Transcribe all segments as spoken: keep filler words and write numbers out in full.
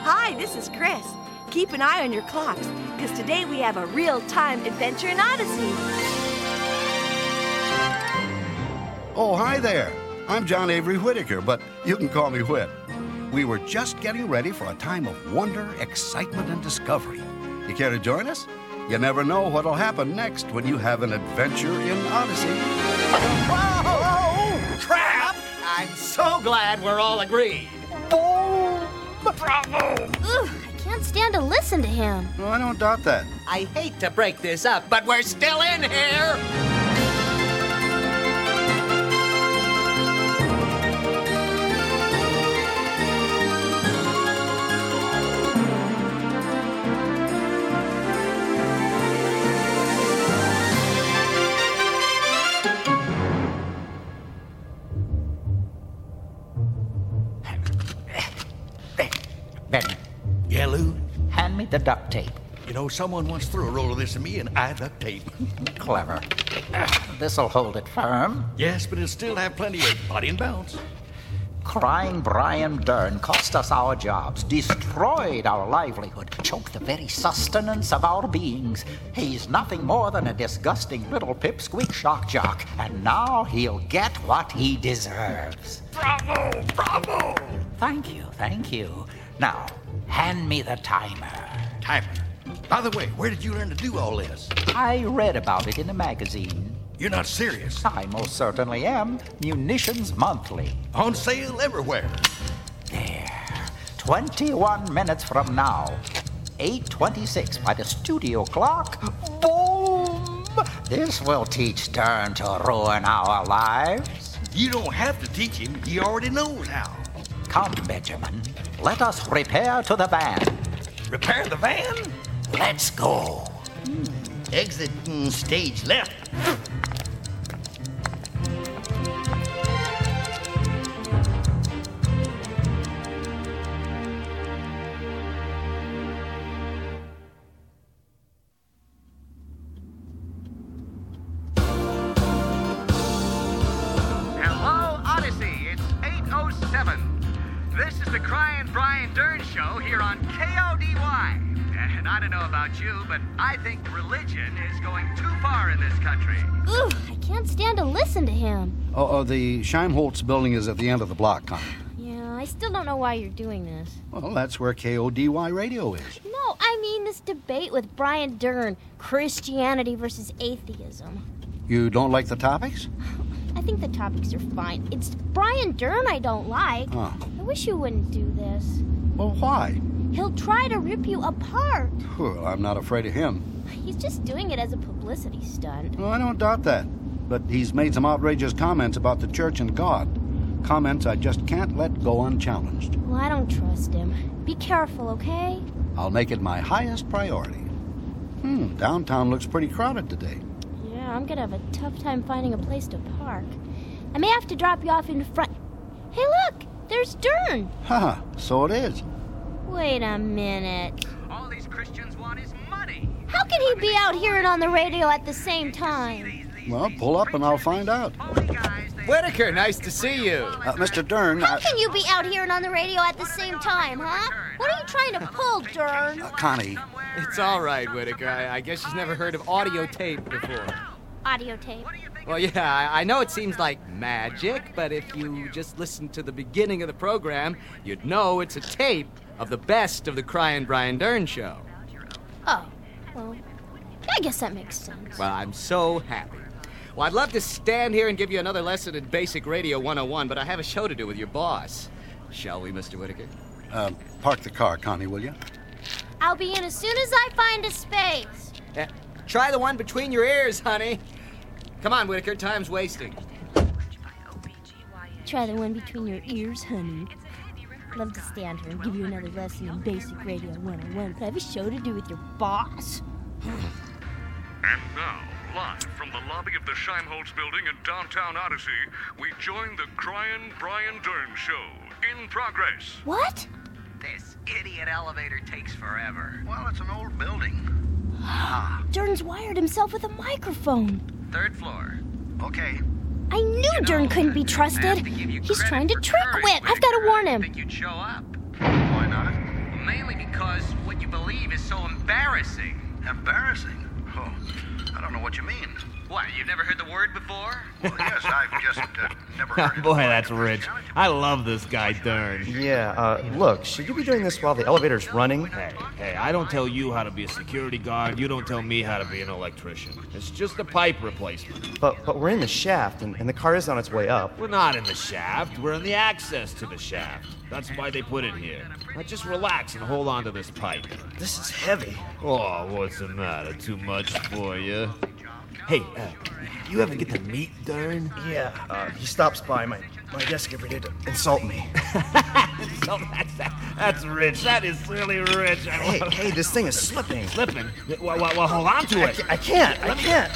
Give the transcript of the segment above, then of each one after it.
Hi, this is Chris. Keep an eye on your clocks, because today we have a real-time adventure in Odyssey. Oh, hi there. I'm John Avery Whitaker, but you can call me Whit. We were just getting ready for a time of wonder, excitement, and discovery. You care to join us? You never know what'll happen next when you have an adventure in Odyssey. Whoa! Crap! I'm so glad we're all agreed. Boom! Bravo! Ugh, I can't stand to listen to him. No, I don't doubt that. I hate to break this up, but we're still in here! Benny. Yeah, Lou? Hand me the duct tape. You know, someone once threw a roll of this at me and I duct tape. Clever. This'll hold it firm. Yes, but it'll still have plenty of body and bounce. Crying Brian Dern cost us our jobs, destroyed our livelihood, choked the very sustenance of our beings. He's nothing more than a disgusting little pipsqueak shock jock, and now he'll get what he deserves. Bravo! Bravo! Thank you, thank you. Now, hand me the timer. Timer? By the way, where did you learn to do all this? I read about it in a magazine. You're not serious. I most certainly am. Munitions Monthly. On sale everywhere. There. Twenty-one minutes from now. eight twenty-six by the studio clock. Boom! This will teach Dern to ruin our lives. You don't have to teach him. He already knows how. Come, Benjamin. Let us repair to the van. Repair the van? Let's go. Hmm. Exit mm, stage left. Hello, Odyssey. It's eight oh seven. This is the Crying Brian Dern Show here on K O D Y. And I don't know about you, but I think religion is going too far in this country. Ugh, I can't stand to listen to him. Oh, oh the Scheimholz building is at the end of the block, Connie. Yeah, I still don't know why you're doing this. Well, that's where K O D Y radio is. No, I mean this debate with Brian Dern, Christianity versus atheism. You don't like the topics? I think the topics are fine. It's Brian Dern I don't like. Oh. I wish you wouldn't do this. Well, why? He'll try to rip you apart. Well, I'm not afraid of him. He's just doing it as a publicity stunt. Well, I don't doubt that. But he's made some outrageous comments about the church and God. Comments I just can't let go unchallenged. Well, I don't trust him. Be careful, okay? I'll make it my highest priority. Hmm, downtown looks pretty crowded today. Yeah, I'm gonna have a tough time finding a place to park. I may have to drop you off in front. Hey, look! There's Dern! Haha, so it is. Wait a minute. All these Christians want is money. How can he be out here and on the radio at the same time? Well, pull up and I'll find out. Whitaker, nice to see you. Uh, Mister Dern, How I... can you be out here and on the radio at the same time, huh? What are you trying to pull, Dern? Uh, Connie. It's all right, Whitaker. I, I guess she's never heard of audio tape before. Audio tape. Well, yeah, I, I know it seems like magic, but if you just listened to the beginning of the program, you'd know it's a tape of the best of the Crying Brian Dern Show. Oh, well, I guess that makes sense. Well, I'm so happy. Well, I'd love to stand here and give you another lesson in Basic Radio one oh one, but I have a show to do with your boss. Shall we, Mister Whitaker? Uh, park the car, Connie, will you? I'll be in as soon as I find a space. Uh, try the one between your ears, honey. Come on, Whitaker, time's wasting. Try the one between your ears, honey. Love to stand here and give you another lesson in Basic Radio one oh one, but I have a show to do with your boss. And now, live from the lobby of the Scheimholz building in downtown Odyssey, we join the Crying Brian Dern Show. In progress. What? This idiot elevator takes forever. Well, it's an old building. Ah. Dern's wired himself with a microphone. Third floor. Okay. I knew You know, Dern couldn't be trusted. He's trying to for trick courage, Whit. I've got to warn I him. think you'd show up. Why not? mainly because what you believe is so embarrassing. Embarrassing? Oh, I don't know what you mean. What, you've never heard the word before? Well, yes, I've just uh, never heard it. Boy, that's rich. I love this guy, Dern. Yeah, uh, look, should you be doing this while the elevator's running? Hey, hey, I don't tell you how to be a security guard. You don't tell me how to be an electrician. It's just a pipe replacement. But but we're in the shaft, and, and the car is on its way up. We're not in the shaft. We're in the access to the shaft. That's why they put it here. Now just relax and hold on to this pipe. This is heavy. Oh, what's the matter? Too much for you? Hey, uh, you ever get to meet Dern? Yeah, uh, he stops by my, my desk every day to insult me. So that's, that, that's rich. That is really rich. I Hey, love- hey, this thing is slipping. Slipping? Well, well, well, hold on to I, it. ca- I can't, I can't.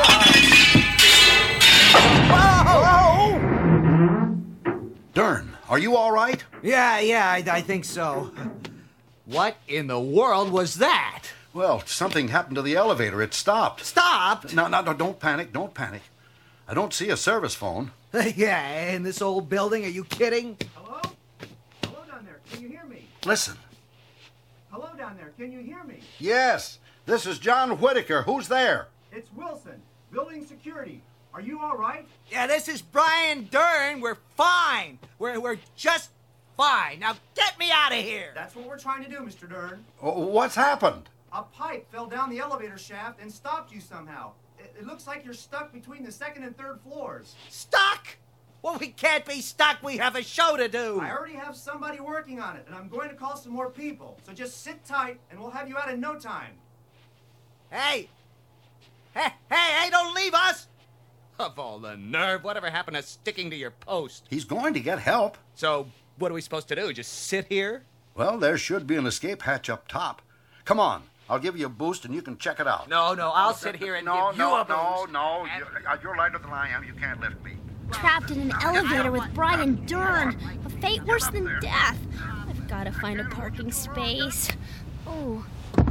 Dern, are you all right? Yeah, yeah, I, I think so. What in the world was that? Well, something happened to the elevator. It stopped. Stopped? No, no, no, don't panic. Don't panic. I don't see a service phone. Yeah, in this old building? Are you kidding? Hello? Hello down there. Can you hear me? Listen. Hello down there. Can you hear me? Yes, this is John Whitaker. Who's there? It's Wilson, building security. Are you all right? Yeah, this is Brian Dern. We're fine. We're, we're just fine. Now get me out of here. That's what we're trying to do, Mister Dern. Oh, what's happened? A pipe fell down the elevator shaft and stopped you somehow. It, it looks like you're stuck between the second and third floors. Stuck? Well, we can't be stuck. We have a show to do. I already have somebody working on it, and I'm going to call some more people. So just sit tight, and we'll have you out in no time. Hey! Hey, hey, hey, don't leave us! Of all the nerve, whatever happened to sticking to your post? He's going to get help. So, what are we supposed to do? Just sit here? Well, there should be an escape hatch up top. Come on. I'll give you a boost and you can check it out. No, no, I'll sit here and No, give no, you a no, boost. no. You, uh, you're lighter than I am. You can't lift me. Trapped in an elevator with Brian Dern. A fate worse than death. I've got to find a parking space. Oh.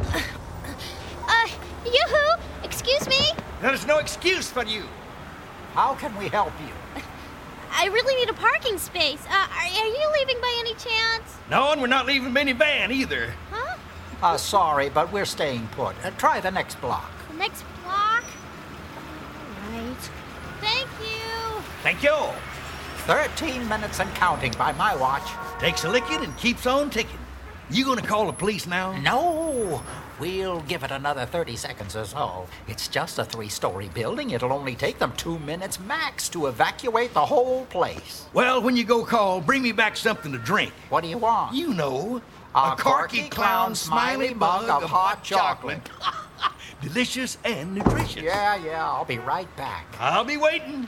Uh, yoo-hoo! Excuse me? There's no excuse for you. How can we help you? I really need a parking space. Uh, are, are you leaving by any chance? No, and we're not leaving minivan either. Huh? Uh, sorry, but we're staying put. Uh, try the next block. The next block? Right. Thank you. Thank you. Thirteen minutes and counting by my watch. Takes a licking and keeps on ticking. You gonna call the police now? No, we'll give it another thirty seconds or so. It's just a three-story building. It'll only take them two minutes max to evacuate the whole place. Well, when you go call, bring me back something to drink. What do you want? You know, A corky clown smiley mug of hot chocolate. Delicious and nutritious. Yeah, yeah, I'll be right back. I'll be waiting.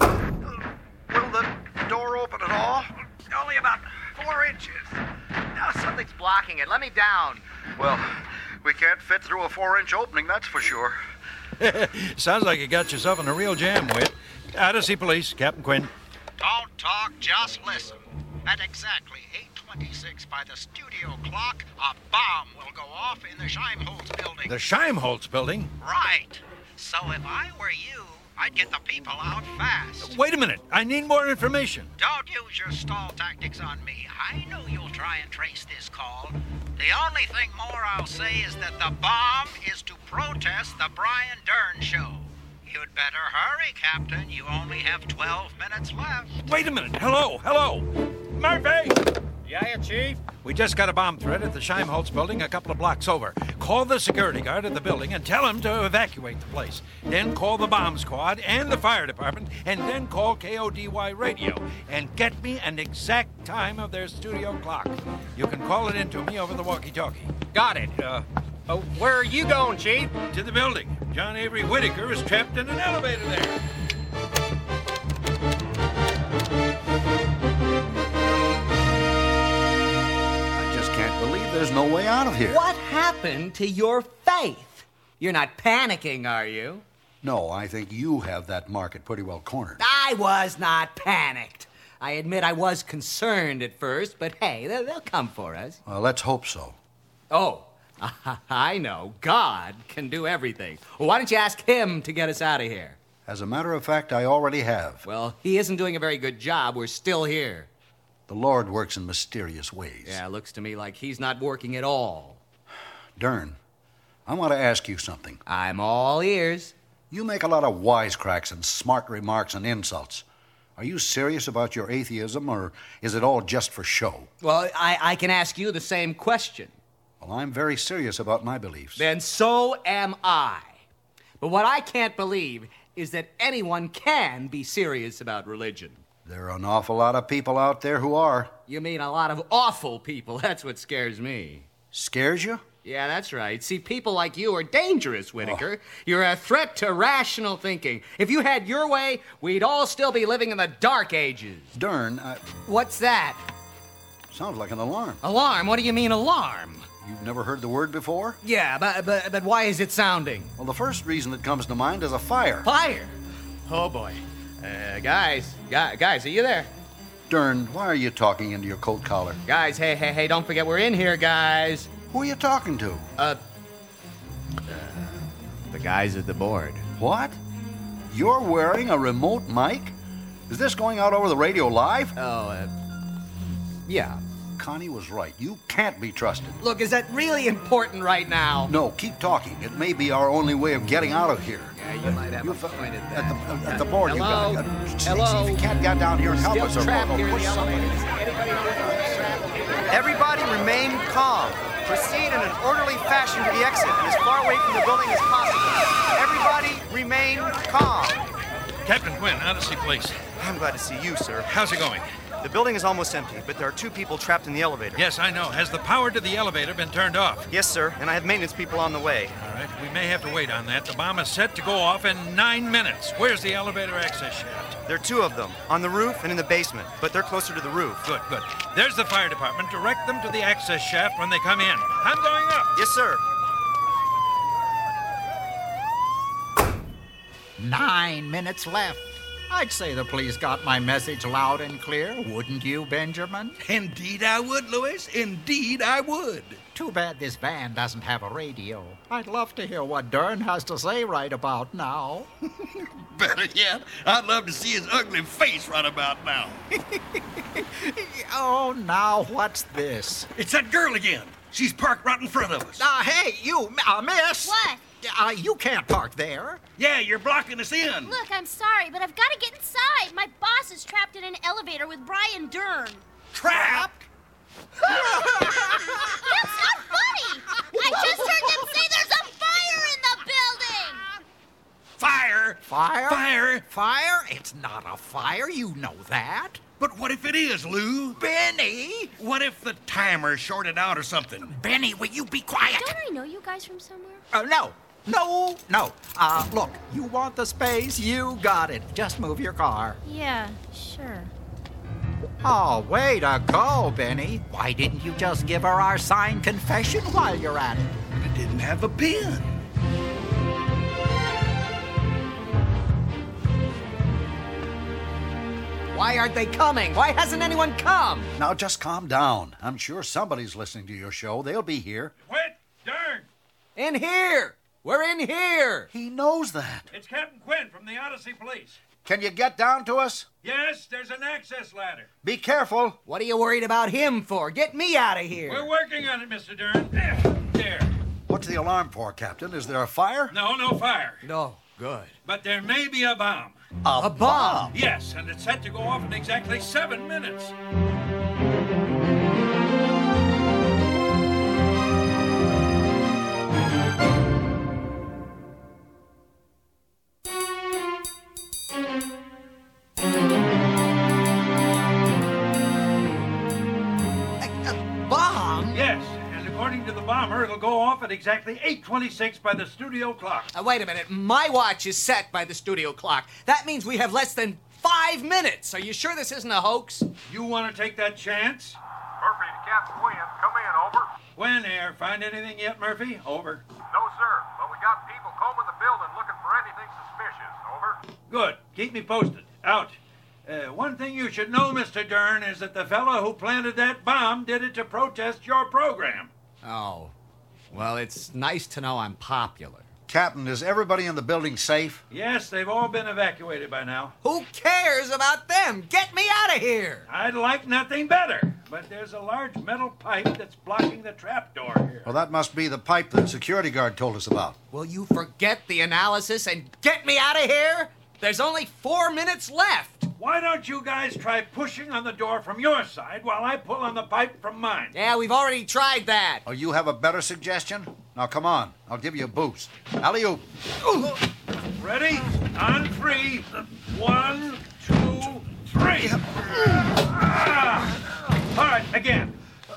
Will the door open at all? Only about four inches. Now something's blocking it. Let me down. Well, we can't fit through a four-inch opening, that's for sure. Sounds like you got yourself in a real jam, Whit. Odyssey Police, Captain Quinn. Don't talk, just listen. At exactly eight twenty-six by the studio clock, a bomb will go off in the Scheimholz building. The Scheimholz building? Right. So if I were you, I'd get the people out fast. Wait a minute. I need more information. Don't use your stall tactics on me. I know you'll try and trace this call. The only thing more I'll say is that the bomb is to protest the Brian Dern Show. You'd better hurry, Captain. You only have twelve minutes left. Wait a minute. Hello, hello. Murphy! Yeah, Chief? We just got a bomb threat at the Scheimholz building a couple of blocks over. Call the security guard at the building and tell him to evacuate the place. Then call the bomb squad and the fire department, and then call K O D Y radio and get me an exact time of their studio clock. You can call it in to me over the walkie-talkie. Got it. Uh, uh, where are you going, Chief? To the building. John Avery Whitaker is trapped in an elevator there. Can't believe there's no way out of here. What happened to your faith? You're not panicking, are you? No, I think you have that market pretty well cornered. I was not panicked. I admit I was concerned at first, but hey, they'll, they'll come for us. Well, let's hope so. Oh, I know. God can do everything. Why don't you ask him to get us out of here? As a matter of fact, I already have. Well, he isn't doing a very good job. We're still here. The Lord works in mysterious ways. Yeah, looks to me like he's not working at all. Dern, I want to ask you something. I'm all ears. You make a lot of wisecracks and smart remarks and insults. Are you serious about your atheism, or is it all just for show? Well, I, I can ask you the same question. Well, I'm very serious about my beliefs. Then so am I. But what I can't believe is that anyone can be serious about religion. There are an awful lot of people out there who are. You mean a lot of awful people? That's what scares me. Scares you? Yeah, that's right. See, people like you are dangerous, Whitaker. Oh. You're a threat to rational thinking. If you had your way, we'd all still be living in the Dark Ages. Dern, I... What's that? Sounds like an alarm. Alarm? What do you mean, alarm? You've never heard the word before? Yeah, but, but, but why is it sounding? Well, the first reason that comes to mind is a fire. Fire? Oh, boy. Uh, guys, guys, guys, are you there? Dern, why are you talking into your coat collar? Guys, hey, hey, hey, don't forget we're in here, guys. Who are you talking to? Uh, uh, the guys at the board. What? You're wearing a remote mic? Is this going out over the radio live? Oh, uh, yeah. Connie was right. You can't be trusted. Look, is that really important right now? No, keep talking. It may be our only way of getting out of here. Yeah, you might have You've, a point at that. At the, at the board, Hello? you got uh, Hello? See if you can't get down here and help Still us. Or trapped or here in push the somebody. Everybody remain calm. Proceed in an orderly fashion to the exit and as far away from the building as possible. Everybody remain calm. Captain Quinn, Odyssey Place. I'm glad to see you, sir. How's it going? The building is almost empty, but there are two people trapped in the elevator. Yes, I know. Has the power to the elevator been turned off? Yes, sir, and I have maintenance people on the way. All right, we may have to wait on that. The bomb is set to go off in nine minutes. Where's the elevator access shaft? There are two of them, on the roof and in the basement, but they're closer to the roof. Good, good. There's the fire department. Direct them to the access shaft when they come in. I'm going up. Yes, sir. Nine minutes left. I'd say the police got my message loud and clear, wouldn't you, Benjamin? Indeed I would, Louis. Indeed I would. Too bad this van doesn't have a radio. I'd love to hear what Dern has to say right about now. Better yet, I'd love to see his ugly face right about now. Oh, now what's this? It's that girl again. She's parked right in front of us. Uh, hey, you, uh, miss. What? Uh, you can't park there. Yeah, you're blocking us in. Look, I'm sorry, but I've got to get inside. My boss is trapped in an elevator with Brian Dern. Trapped? That's not funny. I just heard them say there's a fire in the building. Fire? Fire? Fire? Fire? It's not a fire. You know that. But what if it is, Lou? Benny! What if the timer shorted out or something? Benny, will you be quiet? Don't I know you guys from somewhere? Oh, uh, no. No, no. Uh, look, you want the space? You got it. Just move your car. Yeah, sure. Oh, way to go, Benny. Why didn't you just give her our signed confession while you're at it? I didn't have a pen. Why aren't they coming? Why hasn't anyone come? Now just calm down. I'm sure somebody's listening to your show. They'll be here. Quit! Dern! In here! We're in here! He knows that. It's Captain Quinn from the Odyssey Police. Can you get down to us? Yes, there's an access ladder. Be careful. What are you worried about him for? Get me out of here. We're working on it, Mister Dern. There. What's the alarm for, Captain? Is there a fire? No, no fire. No, good. But there may be a bomb. A, a bomb? Yes, and it's set to go off in exactly seven minutes. Yes, and according to the bomber, it'll go off at exactly eight twenty-six by the studio clock. Uh, wait a minute. My watch is set by the studio clock. That means we have less than five minutes. Are you sure this isn't a hoax? You want to take that chance? Murphy to Captain Quinn. Come in, over. Quinn here. Find anything yet, Murphy? Over. No, sir, but we got people combing the building looking for anything suspicious. Over. Good. Keep me posted. Out. Uh, one thing you should know, Mister Dern, is that the fellow who planted that bomb did it to protest your program. Oh. Well, it's nice to know I'm popular. Captain, is everybody in the building safe? Yes, they've all been evacuated by now. Who cares about them? Get me out of here! I'd like nothing better, but there's a large metal pipe that's blocking the trapdoor here. Well, that must be the pipe the security guard told us about. Will you forget the analysis and get me out of here? There's only four minutes left. Why don't you guys try pushing on the door from your side while I pull on the pipe from mine? Yeah, we've already tried that. Oh, you have a better suggestion? Now, come on. I'll give you a boost. Alley-oop. Ready? On three. One, two, three. Ah. All right, again.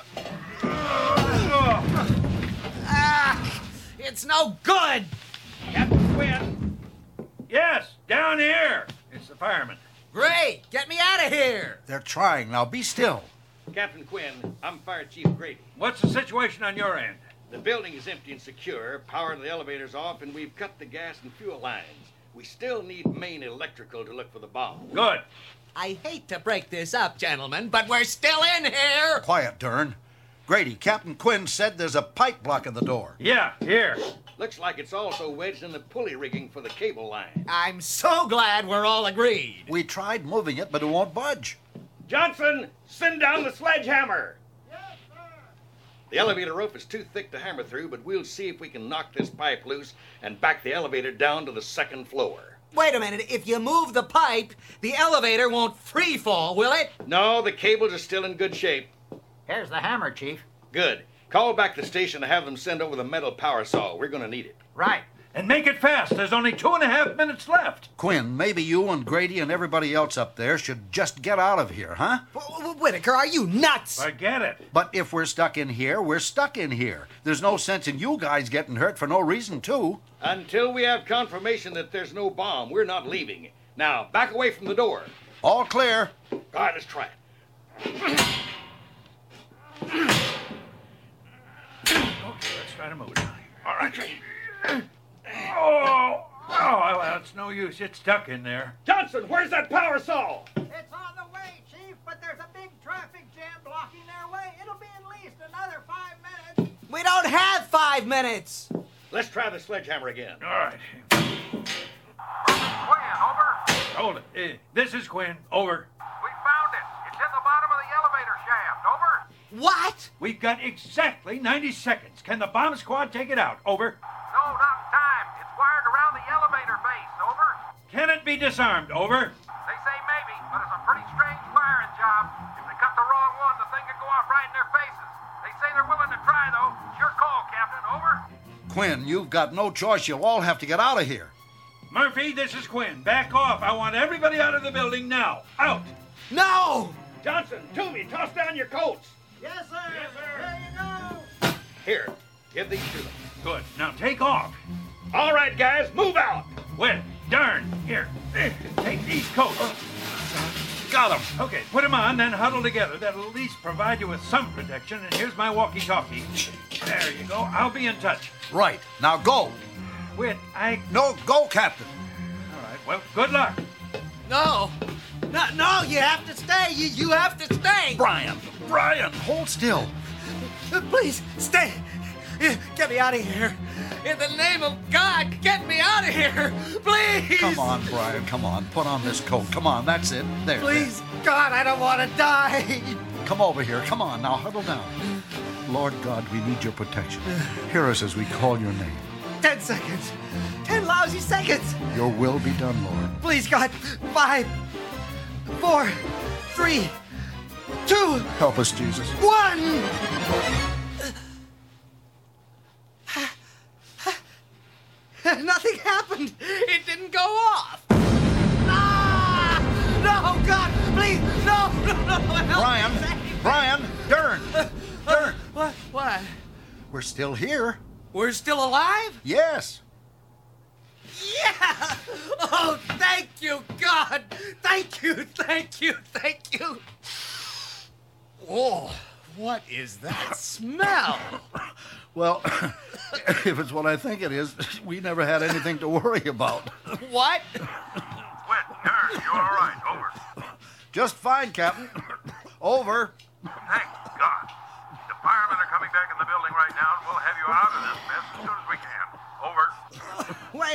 Ah, it's no good. Captain Quinn. Yes, down here. It's the fireman. Great. Get me out of here. They're trying. Now, be still. Captain Quinn, I'm Fire Chief Grady. What's the situation on your end? The building is empty and secure, power to the elevator's off, and we've cut the gas and fuel lines. We still need main electrical to look for the bomb. Good. I hate to break this up, gentlemen, but we're still in here. Quiet, Dern. Grady, Captain Quinn said there's a pipe blocking the door. Yeah, here. Looks like it's also wedged in the pulley rigging for the cable line. I'm so glad we're all agreed. We tried moving it, but it won't budge. Johnson, send down the sledgehammer. Yes, sir. The elevator roof is too thick to hammer through, but we'll see if we can knock this pipe loose and back the elevator down to the second floor. Wait a minute. If you move the pipe, the elevator won't free fall, will it? No, the cables are still in good shape. Here's the hammer, Chief. Good. Call back the station to have them send over the metal power saw. We're going to need it. Right. And make it fast. There's only two and a half minutes left. Quinn, maybe you and Grady and everybody else up there should just get out of here, huh? Whitaker, are you nuts? Forget it. But if we're stuck in here, we're stuck in here. There's no sense in you guys getting hurt for no reason, too. Until we have confirmation that there's no bomb, we're not leaving. Now, back away from the door. All clear. All right, let's try it. Okay, let's try to move it. All right. Oh, oh, well, it's no use. It's stuck in there. Johnson, where's that power saw? It's on the way, Chief, but there's a big traffic jam blocking their way. It'll be at least another five minutes. We don't have five minutes. Let's try the sledgehammer again. All right. Quinn, over. Hold it. Uh, this is Quinn. Over. We found it. It's in the bottom of the elevator shaft. Over. What? We've got exactly ninety seconds. Can the bomb squad take it out? Over. No, not in time. It's wired around the elevator base. Over. Can it be disarmed? Over. They say maybe, but it's a pretty strange firing job. If they cut the wrong one, the thing could go off right in their faces. They say they're willing to try, though. It's your call, Captain. Over. Quinn, you've got no choice. You'll all have to get out of here. Murphy, this is Quinn. Back off. I want everybody out of the building now. Out. No! Johnson, Toomey, toss down your coats. Yes, sir. Yes, sir. There you go. Here, give these to them. Good. Now take off. All right, guys, move out. Wait, darn. Here, take these coats. Got them. Okay, put them on, then huddle together. That'll at least provide you with some protection. And here's my walkie-talkie. There you go. I'll be in touch. Right. Now go. Wait, I... No, go, Captain. All right, well, good luck. No. No, no, you have to stay. You, you have to stay. Brian, Brian, hold still. Please, stay. Get me out of here. In the name of God, get me out of here. Please. Come on, Brian, come on. Put on this coat. Come on, that's it. There. Please, there. God, I don't want to die. Come over here. Come on, now huddle down. Lord God, we need your protection. Hear us as we call your name. Ten seconds. Ten lousy seconds. Your will be done, Lord. Please, God. Five, four, three, two. Help us, Jesus. One. Nothing happened. It didn't go off. Ah! No, God, please, no, no, no. Help Brian, me. Brian, Dern, Uh, Dern. What? What? We're still here. We're still alive? Yes. Yeah! Oh, thank you, God! Thank you, thank you, thank you! Oh, what is that smell? Well, if it's what I think it is, we never had anything to worry about. What? Quinn, Dern, you all right? Over. Just fine, Captain. Over. Thank God. The firemen are coming back in the building right now, and we'll have you out of this mess as soon as we can. Over.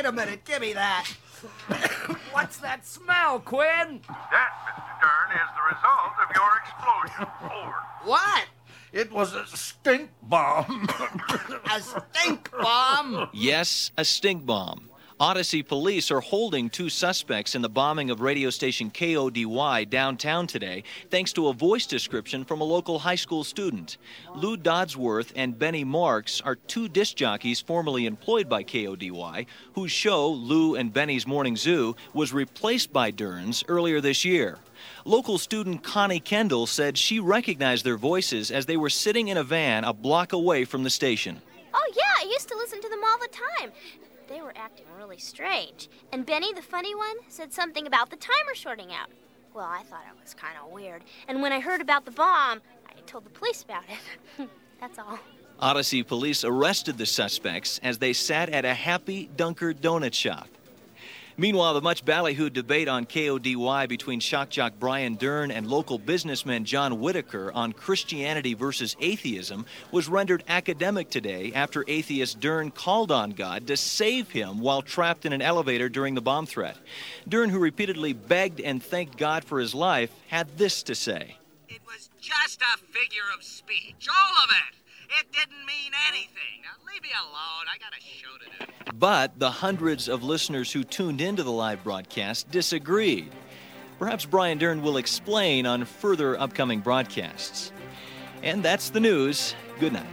a minute. Give me that. What's that smell, Quinn? That, Mister Dern, is the result of your explosion. Over. What? It was a stink bomb. A stink bomb? Yes, a stink bomb. Odyssey police are holding two suspects in the bombing of radio station K O D Y downtown today, thanks to a voice description from a local high school student. Lou Dodsworth and Benny Marks are two disc jockeys formerly employed by K O D Y, whose show, Lou and Benny's Morning Zoo, was replaced by Dern's earlier this year. Local student Connie Kendall said she recognized their voices as they were sitting in a van a block away from the station. Oh, yeah, I used to listen to them all the time. They were acting really strange. And Benny, the funny one, said something about the timer shorting out. Well, I thought it was kind of weird. And when I heard about the bomb, I told the police about it. That's all. Odyssey police arrested the suspects as they sat at a Happy Dunker donut shop. Meanwhile, the much ballyhooed debate on K O D Y between shock jock Brian Dern and local businessman John Whitaker on Christianity versus atheism was rendered academic today after atheist Dern called on God to save him while trapped in an elevator during the bomb threat. Dern, who repeatedly begged and thanked God for his life, had this to say. It was just a figure of speech, all of it. It didn't mean anything. Now leave me alone. I got a show to do. But the hundreds of listeners who tuned into the live broadcast disagreed. Perhaps Brian Dern will explain on further upcoming broadcasts. And that's the news. Good night.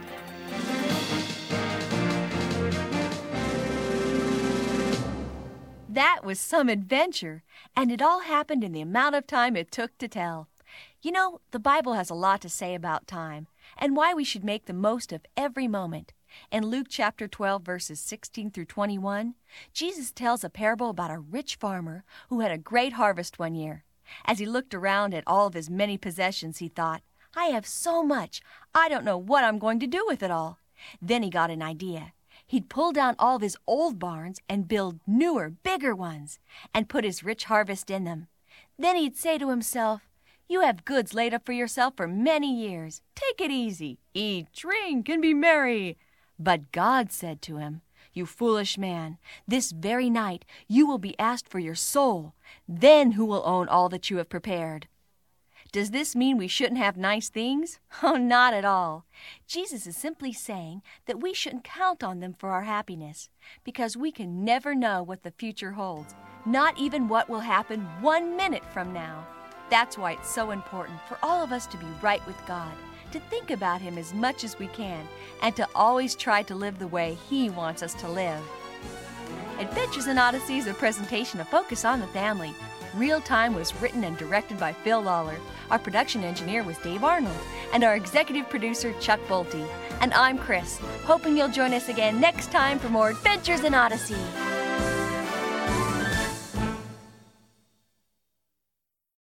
That was some adventure, and it all happened in the amount of time it took to tell. You know, the Bible has a lot to say about time and why we should make the most of every moment. In Luke chapter twelve, verses sixteen through twenty-one, Jesus tells a parable about a rich farmer who had a great harvest one year. As he looked around at all of his many possessions, he thought, I have so much, I don't know what I'm going to do with it all. Then he got an idea. He'd pull down all of his old barns and build newer, bigger ones, and put his rich harvest in them. Then he'd say to himself, You have goods laid up for yourself for many years. Take it easy. Eat, drink, and be merry. But God said to him, You foolish man, this very night you will be asked for your soul. Then who will own all that you have prepared? Does this mean we shouldn't have nice things? Oh, not at all. Jesus is simply saying that we shouldn't count on them for our happiness, because we can never know what the future holds, not even what will happen one minute from now. That's why it's so important for all of us to be right with God, to think about Him as much as we can, and to always try to live the way He wants us to live. Adventures in Odyssey is a presentation of Focus on the Family. Real Time was written and directed by Phil Lawler. Our production engineer was Dave Arnold, and our executive producer, Chuck Bolte. And I'm Chris, hoping you'll join us again next time for more Adventures in Odyssey.